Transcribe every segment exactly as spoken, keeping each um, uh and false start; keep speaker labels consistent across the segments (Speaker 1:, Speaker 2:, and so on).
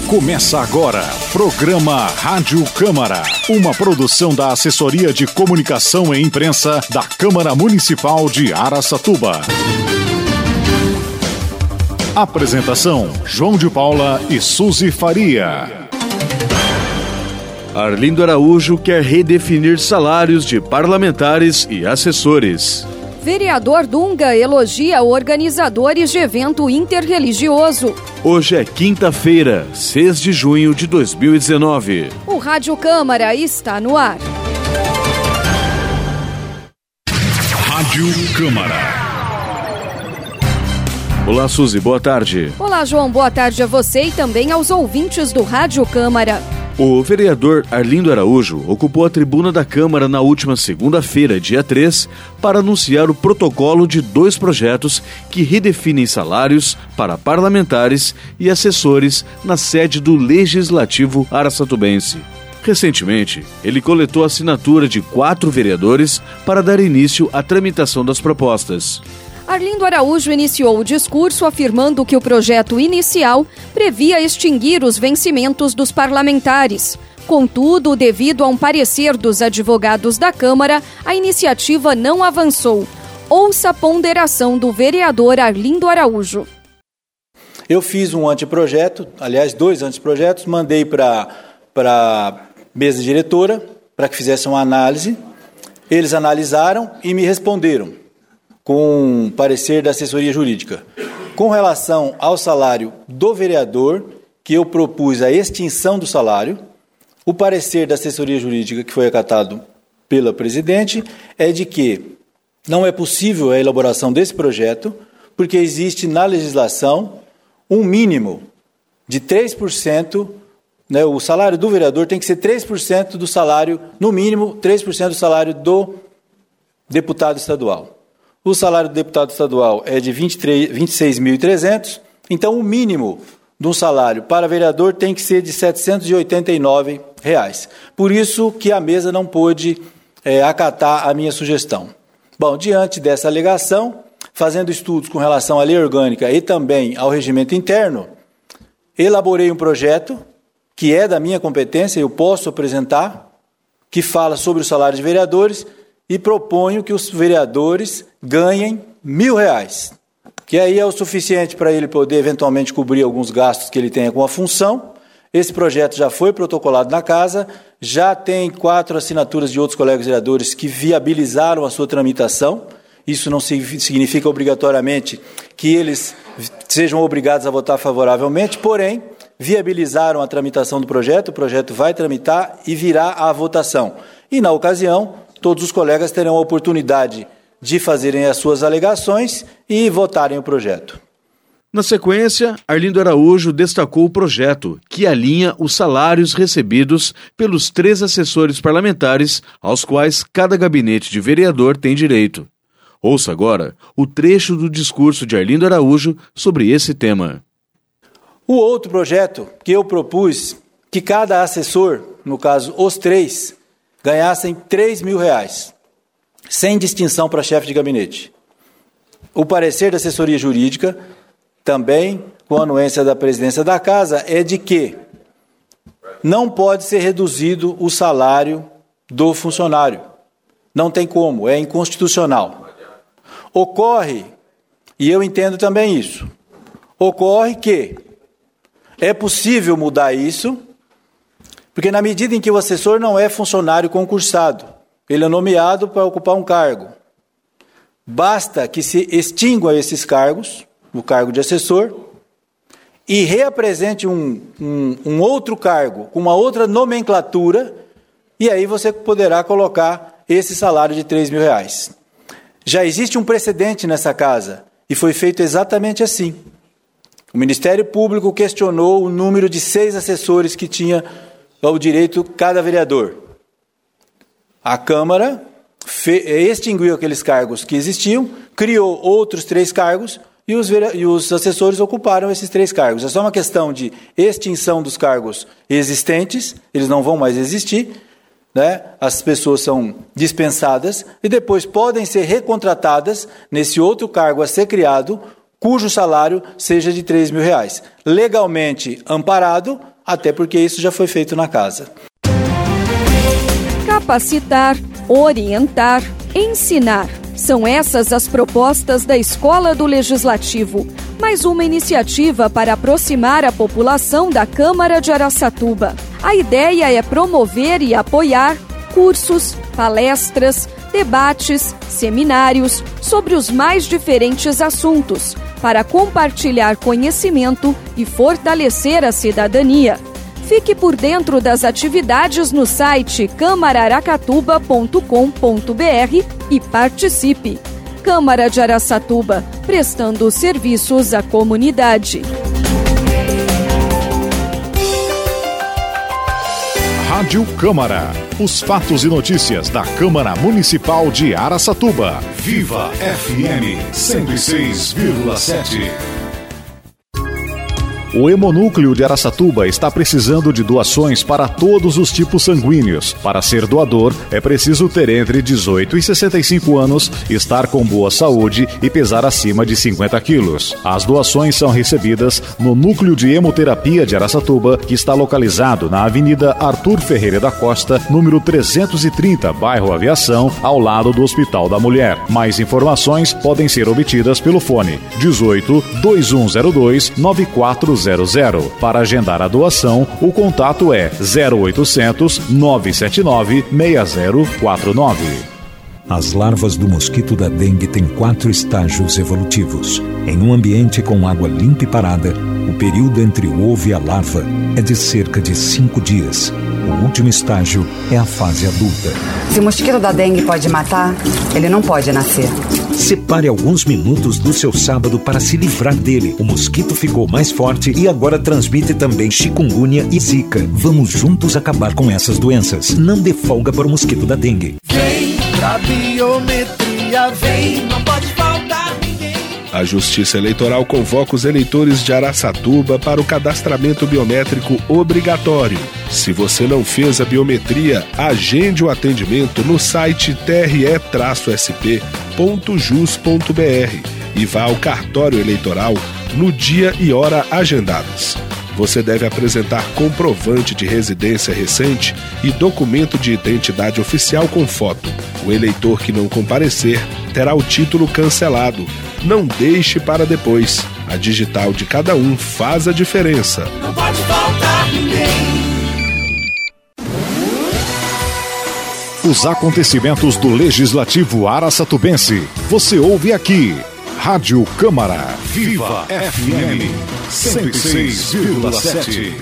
Speaker 1: Começa agora, programa Rádio Câmara, uma produção da Assessoria de Comunicação e Imprensa da Câmara Municipal de Araçatuba. Apresentação, João de Paula e Suzy Faria.
Speaker 2: Arlindo Araújo quer redefinir salários de parlamentares e assessores.
Speaker 3: Vereador Dunga elogia organizadores de evento interreligioso.
Speaker 2: Hoje é quinta-feira, seis de junho de dois mil e dezenove.
Speaker 3: O Rádio Câmara está no ar.
Speaker 1: Rádio Câmara.
Speaker 2: Olá, Suzy, boa tarde.
Speaker 3: Olá, João, boa tarde a você e também aos ouvintes do Rádio Câmara.
Speaker 2: O vereador Arlindo Araújo ocupou a tribuna da Câmara na última segunda-feira, dia três, para anunciar o protocolo de dois projetos que redefinem salários para parlamentares e assessores na sede do Legislativo araçatubense. Recentemente, ele coletou a assinatura de quatro vereadores para dar início à tramitação das propostas.
Speaker 3: Arlindo Araújo iniciou o discurso afirmando que o projeto inicial previa extinguir os vencimentos dos parlamentares. Contudo, devido a um parecer dos advogados da Câmara, a iniciativa não avançou. Ouça a ponderação do vereador Arlindo Araújo.
Speaker 4: Eu fiz um anteprojeto, aliás, dois anteprojetos, mandei para a mesa diretora para que fizesse uma análise. Eles analisaram e me responderam com um parecer da assessoria jurídica. Com relação ao salário do vereador, que eu propus a extinção do salário, o parecer da assessoria jurídica, que foi acatado pela presidente, é de que não é possível a elaboração desse projeto, porque existe na legislação um mínimo de três por cento, né, o salário do vereador tem que ser três por cento do salário, no mínimo três por cento do salário do deputado estadual. O salário do deputado estadual é de vinte e seis mil e trezentos, então o mínimo de um salário para vereador tem que ser de setecentos e oitenta e nove reais. Por isso que a mesa não pôde é, acatar a minha sugestão. Bom, diante dessa alegação, fazendo estudos com relação à lei orgânica e também ao regimento interno, elaborei um projeto que é da minha competência, eu posso apresentar, que fala sobre o salário de vereadores, e proponho que os vereadores ganhem mil reais, que aí é o suficiente para ele poder eventualmente cobrir alguns gastos que ele tenha com a função. Esse projeto já foi protocolado na casa, já tem quatro assinaturas de outros colegas vereadores que viabilizaram a sua tramitação. Isso não significa obrigatoriamente que eles sejam obrigados a votar favoravelmente, porém, viabilizaram a tramitação do projeto, o projeto vai tramitar e virá à votação. E, na ocasião, todos os colegas terão a oportunidade de fazerem as suas alegações e votarem o projeto.
Speaker 2: Na sequência, Arlindo Araújo destacou o projeto, que alinha os salários recebidos pelos três assessores parlamentares, aos quais cada gabinete de vereador tem direito. Ouça agora o trecho do discurso de Arlindo Araújo sobre esse tema.
Speaker 4: O outro projeto que eu propus, que cada assessor, no caso os três, ganhassem três mil reais, sem distinção para chefe de gabinete. O parecer da assessoria jurídica, também com a anuência da presidência da casa, é de que não pode ser reduzido o salário do funcionário. Não tem como, é inconstitucional. Ocorre, e eu entendo também isso, ocorre que é possível mudar isso, porque na medida em que o assessor não é funcionário concursado, ele é nomeado para ocupar um cargo. Basta que se extingua esses cargos, o cargo de assessor, e reapresente um, um, um outro cargo, com uma outra nomenclatura, e aí você poderá colocar esse salário de três mil reais. Já existe um precedente nessa casa, e foi feito exatamente assim. O Ministério Público questionou o número de seis assessores que tinha o direito cada vereador. A Câmara extinguiu aqueles cargos que existiam, criou outros três cargos e os, e os assessores ocuparam esses três cargos. É só uma questão de extinção dos cargos existentes, eles não vão mais existir, né? As pessoas são dispensadas e depois podem ser recontratadas nesse outro cargo a ser criado, cujo salário seja de três mil reais. Legalmente amparado, até porque isso já foi feito na casa.
Speaker 3: Capacitar, orientar, ensinar. São essas as propostas da Escola do Legislativo, mais uma iniciativa para aproximar a população da Câmara de Araçatuba. A ideia é promover e apoiar cursos, palestras, debates, seminários sobre os mais diferentes assuntos, para compartilhar conhecimento e fortalecer a cidadania. Fique por dentro das atividades no site câmara aracatuba ponto com ponto b r e participe. Câmara de Araçatuba, prestando serviços à comunidade.
Speaker 1: Rádio Câmara. Os fatos e notícias da Câmara Municipal de Araçatuba. Viva F M cento e seis vírgula sete. O Hemonúcleo de Araçatuba está precisando de doações para todos os tipos sanguíneos. Para ser doador, é preciso ter entre dezoito e sessenta e cinco anos, estar com boa saúde e pesar acima de cinquenta quilos. As doações são recebidas no Núcleo de Hemoterapia de Araçatuba, que está localizado na Avenida Arthur Ferreira da Costa, número trezentos e trinta, bairro Aviação, ao lado do Hospital da Mulher. Mais informações podem ser obtidas pelo fone dezoito, dois um zero dois, nove quatro zero zero. Para agendar a doação, o contato é zero oitocentos, nove sete nove, seis zero quatro nove.
Speaker 5: As larvas do mosquito da dengue têm quatro estágios evolutivos. Em um ambiente com água limpa e parada, o período entre o ovo e a larva é de cerca de cinco dias. O último estágio é a fase adulta.
Speaker 6: Se o mosquito da dengue pode matar, ele não pode nascer.
Speaker 5: Separe alguns minutos do seu sábado para se livrar dele. O mosquito ficou mais forte e agora transmite também chikungunya e zika. Vamos juntos acabar com essas doenças. Não dê folga para o mosquito da dengue.
Speaker 7: Vem pra biometria, vem, não pode faltar ninguém.
Speaker 8: A Justiça Eleitoral convoca os eleitores de Araçatuba para o cadastramento biométrico obrigatório. Se você não fez a biometria, agende o atendimento no site t r e s p ponto jus ponto b r e vá ao cartório eleitoral no dia e hora agendados. Você deve apresentar comprovante de residência recente e documento de identidade oficial com foto. O eleitor que não comparecer terá o título cancelado. Não deixe para depois. A digital de cada um faz a diferença.
Speaker 7: Não pode faltar ninguém.
Speaker 1: Os acontecimentos do Legislativo Araçatubense. Você ouve aqui. Rádio Câmara. Viva F M cento e seis vírgula sete.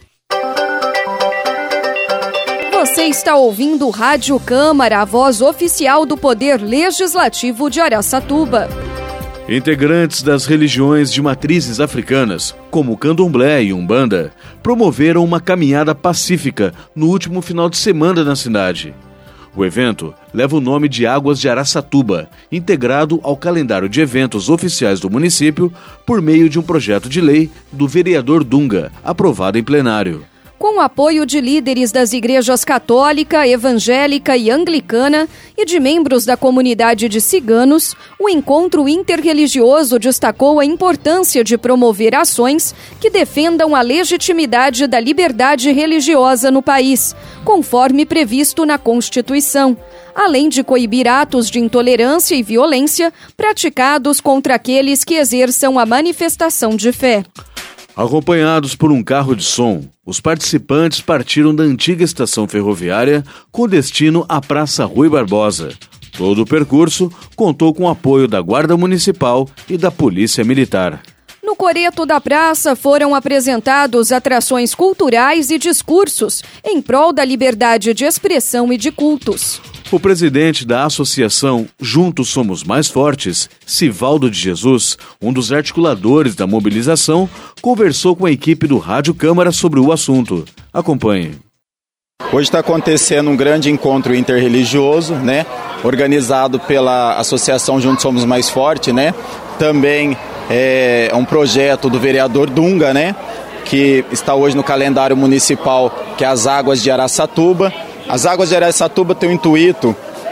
Speaker 3: Você está ouvindo Rádio Câmara, a voz oficial do Poder Legislativo de Araçatuba.
Speaker 2: Integrantes das religiões de matrizes africanas, como Candomblé e Umbanda, promoveram uma caminhada pacífica no último final de semana na cidade. O evento leva o nome de Águas de Araçatuba, integrado ao calendário de eventos oficiais do município por meio de um projeto de lei do vereador Dunga, aprovado em plenário.
Speaker 3: Com o apoio de líderes das igrejas católica, evangélica e anglicana e de membros da comunidade de ciganos, o encontro interreligioso destacou a importância de promover ações que defendam a legitimidade da liberdade religiosa no país, conforme previsto na Constituição, além de coibir atos de intolerância e violência praticados contra aqueles que exerçam a manifestação de fé.
Speaker 2: Acompanhados por um carro de som, os participantes partiram da antiga estação ferroviária com destino à Praça Rui Barbosa. Todo o percurso contou com o apoio da Guarda Municipal e da Polícia Militar.
Speaker 3: No coreto da praça foram apresentados atrações culturais e discursos em prol da liberdade de expressão e de cultos.
Speaker 2: O presidente da associação Juntos Somos Mais Fortes, Sivaldo de Jesus, um dos articuladores da mobilização, conversou com a equipe do Rádio Câmara sobre o assunto. Acompanhe.
Speaker 9: Hoje está acontecendo um grande encontro interreligioso, né? Organizado pela Associação Juntos Somos Mais Fortes, né? Também é um projeto do vereador Dunga, né? Que está hoje no calendário municipal, que é as Águas de Araçatuba. As Águas de Araçatuba têm o intuito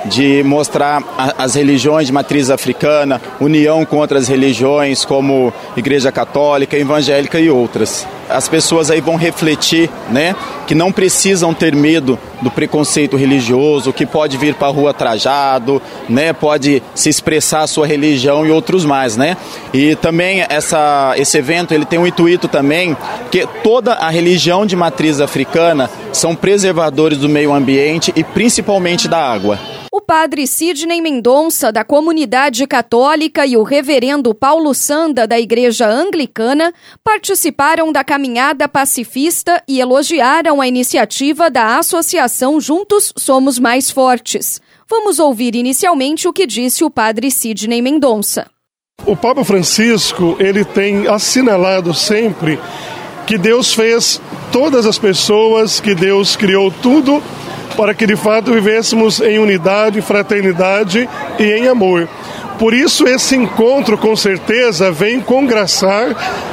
Speaker 9: de mostrar a, as religiões de matriz africana, união com outras religiões como Igreja Católica, Evangélica e outras. As pessoas aí vão refletir, né, que não precisam ter medo do preconceito religioso, que pode vir para a rua trajado, né, pode se expressar a sua religião e outros mais, né. E também essa, esse evento ele tem um intuito também, que toda a religião de matriz africana são preservadores do meio ambiente e principalmente da água.
Speaker 3: O padre Sidney Mendonça, da comunidade católica, e o reverendo Paulo Sanda, da Igreja Anglicana, participaram da caminhada pacifista e elogiaram a iniciativa da Associação Juntos Somos Mais Fortes. Vamos ouvir inicialmente o que disse o padre Sidney Mendonça.
Speaker 10: O Papa Francisco, ele tem assinalado sempre que Deus fez todas as pessoas, que Deus criou tudo para que de fato vivêssemos em unidade, fraternidade e em amor. Por isso esse encontro com certeza vem congraçar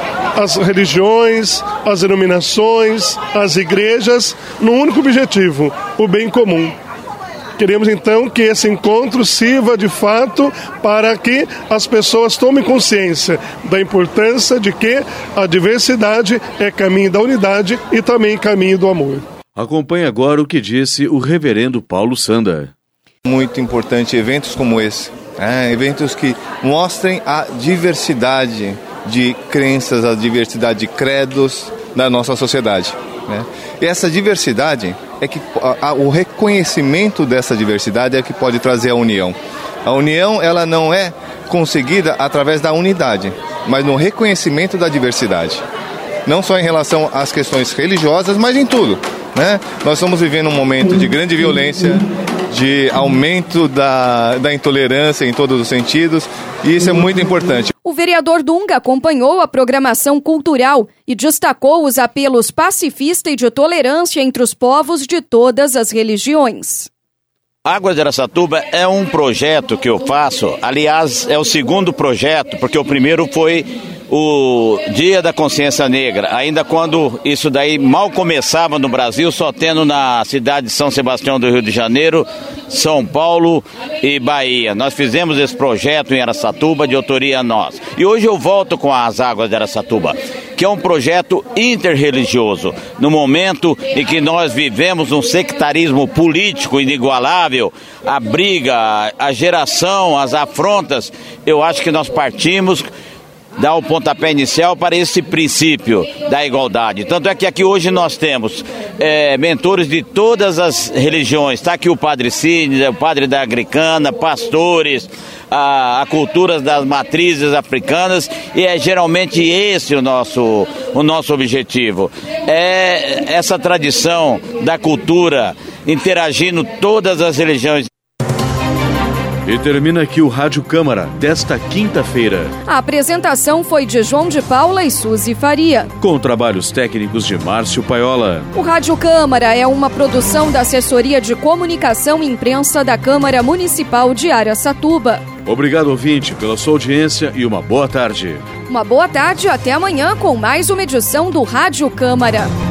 Speaker 10: as religiões, as denominações, as igrejas num único objetivo, o bem comum. Queremos então que esse encontro sirva de fato para que as pessoas tomem consciência da importância de que a diversidade é caminho da unidade e também caminho do amor.
Speaker 2: Acompanhe agora o que disse o reverendo Paulo Sanda.
Speaker 11: Muito importante eventos como esse, é, eventos que mostrem a diversidade de crenças, a diversidade de credos da nossa sociedade, né? E essa diversidade é que a, a, o reconhecimento dessa diversidade é que pode trazer a união. A união ela não é conseguida através da unidade, mas no reconhecimento da diversidade. Não só em relação às questões religiosas, mas em tudo, né? Nós estamos vivendo um momento de grande violência, de aumento da, da intolerância em todos os sentidos, e isso é muito importante.
Speaker 3: O vereador Dunga acompanhou a programação cultural e destacou os apelos pacifista e de tolerância entre os povos de todas as religiões.
Speaker 12: Águas de Araçatuba é um projeto que eu faço, aliás, é o segundo projeto, porque o primeiro foi o Dia da Consciência Negra, ainda quando isso daí mal começava no Brasil, só tendo na cidade de São Sebastião do Rio de Janeiro, São Paulo e Bahia. Nós fizemos esse projeto em Araçatuba, de autoria nossa. E hoje eu volto com as Águas de Araçatuba, que é um projeto interreligioso. No momento em que nós vivemos um sectarismo político inigualável, a briga, a geração, as afrontas, eu acho que nós partimos dar o pontapé inicial para esse princípio da igualdade. Tanto é que aqui hoje nós temos é, mentores de todas as religiões. Está aqui o padre Sidney, o padre da Anglicana, pastores, a, a cultura das matrizes africanas, e é geralmente esse o nosso, o nosso objetivo. É essa tradição da cultura interagindo todas as religiões.
Speaker 2: E termina aqui o Rádio Câmara desta quinta-feira.
Speaker 3: A apresentação foi de João de Paula e Suzy Faria,
Speaker 2: com trabalhos técnicos de Márcio Paiola.
Speaker 3: O Rádio Câmara é uma produção da Assessoria de Comunicação e Imprensa da Câmara Municipal de Araçatuba.
Speaker 2: Obrigado, ouvinte, pela sua audiência e uma boa tarde.
Speaker 3: Uma boa tarde, até amanhã com mais uma edição do Rádio Câmara.